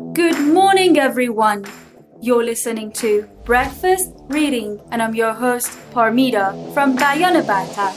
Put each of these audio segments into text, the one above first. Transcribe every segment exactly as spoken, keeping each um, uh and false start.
Good morning, everyone. You're listening to Breakfast Reading, and I'm your host, Parmida from Bayanabata.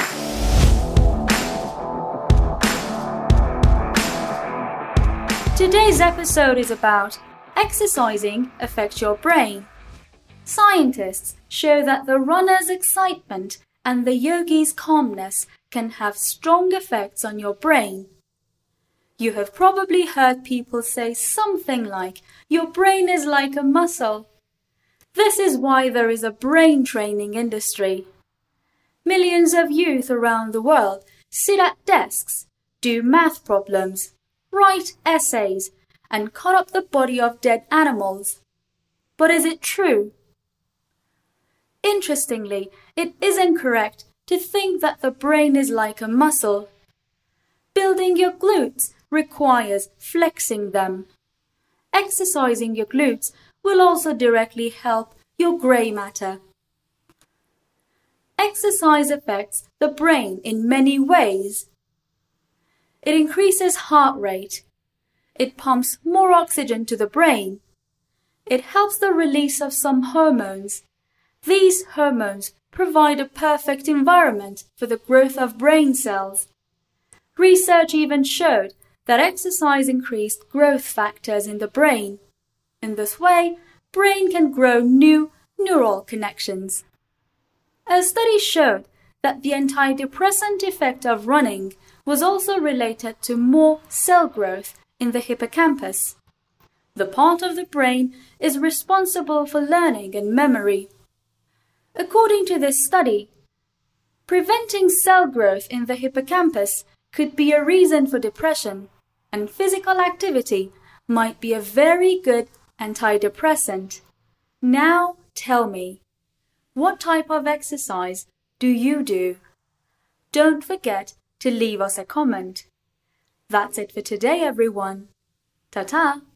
Today's episode is about exercising affects your brain. Scientists show that the runner's excitement and the yogi's calmness can have strong effects on your brain. You have probably heard people say something like, your brain is like a muscle. This is why there is a brain training industry. Millions of youth around the world sit at desks, do math problems, write essays, and cut up the body of dead animals. But is it true? Interestingly, it isn't correct to think that the brain is like a muscle. Building your glutes requires flexing them. Exercising your glutes will also directly help your grey matter. Exercise affects the brain in many ways. It increases heart rate. It pumps more oxygen to the brain. It helps the release of some hormones. These hormones provide a perfect environment for the growth of brain cells. Research even showed that exercise increased growth factors in the brain. In this way, brain can grow new neural connections. A study showed that the antidepressant effect of running was also related to more cell growth in the hippocampus. The part of the brain is responsible for learning and memory. According to this study, preventing cell growth in the hippocampus could be a reason for depression, and physical activity might be a very good antidepressant. Now tell me, what type of exercise do you do? Don't forget to leave us a comment. That's it for today, everyone. Ta-ta!